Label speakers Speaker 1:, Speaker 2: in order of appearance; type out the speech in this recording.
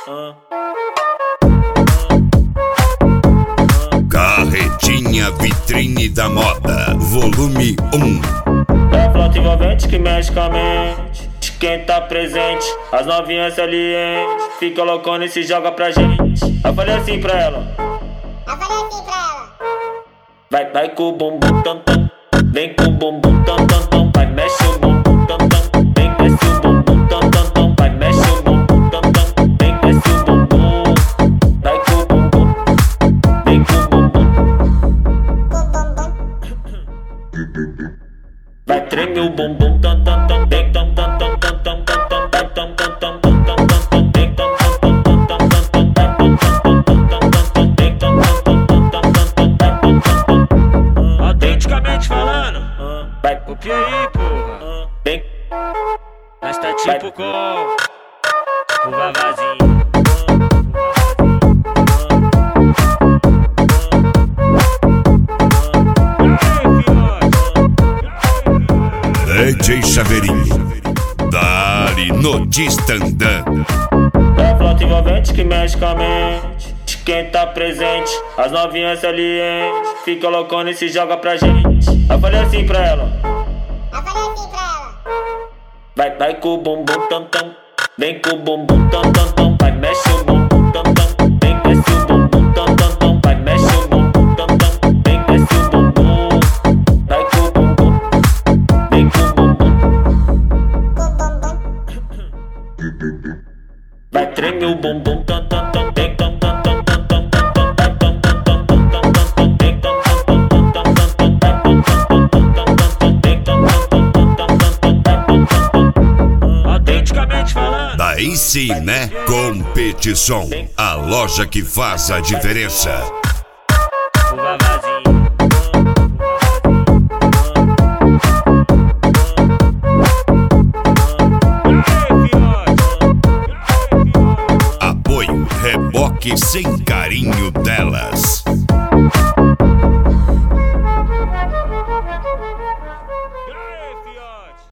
Speaker 1: Carretinha Vitrine da Moda, volume 1.
Speaker 2: É a flauta envolvente que mexe com a mente de quem tá presente. As novinhas salientes fica loucona e se joga pra gente. Eu falei assim pra ela. Vai com o bumbum tam tam, vem com o bumbum tam tam tam. Vai mexe o bumbum tam tam, vem desce o bumbum tam tam tam. Vai mexe o bumbum tam tam, vem desce o bumbum. Vai com o bumbum, vem com o bumbum. Vai tremer o bumbum tam tam tam, vem tam tam tam tam tam tam tam. Vai tam tam tam tam tam tam tam, vem tam tam tam tam tam tam tam. Vai tam tam tam tam tam tam tam, vem tam tam tam tam tam tam. Vai tam tam tam.
Speaker 3: Autenticamente falando,
Speaker 2: Vai
Speaker 3: copia aí, porra.
Speaker 2: vem.
Speaker 3: Nós tá tipo com o Vavazinho.
Speaker 1: DJ Chaveirinho, Dali no Distandã.
Speaker 2: É a flauta envolvente que mexe com a mente de quem tá presente. As novinhas salientes fica loucona e se joga pra gente. Eu falei assim pra ela. Vai com o bumbum tam tam, vem com o bumbum tam tam tam. Vai mexe o bumbum tam tam, vem desce o bumbum tam tam tam. Vai mexe o bumbum tam tam, vem desce o bumbum. Vai com o bumbum, vem com o bumbum. Vai tremer o bumbum tam tam tam, vem tam tam tam tam tam tam. Vai tam tam tam tam tam tam tam, vem tam tam tam tam tam tam tam. Vai tam tam tam tam tam tam, vem tam tam tam tam tam tam. Vai tam tam tam.
Speaker 3: Autenticamente falando,
Speaker 1: Daí sim, né? Competição, a loja que faz a diferença.
Speaker 3: o Vavazinho.
Speaker 1: Apoio, reboque sem carinho delas.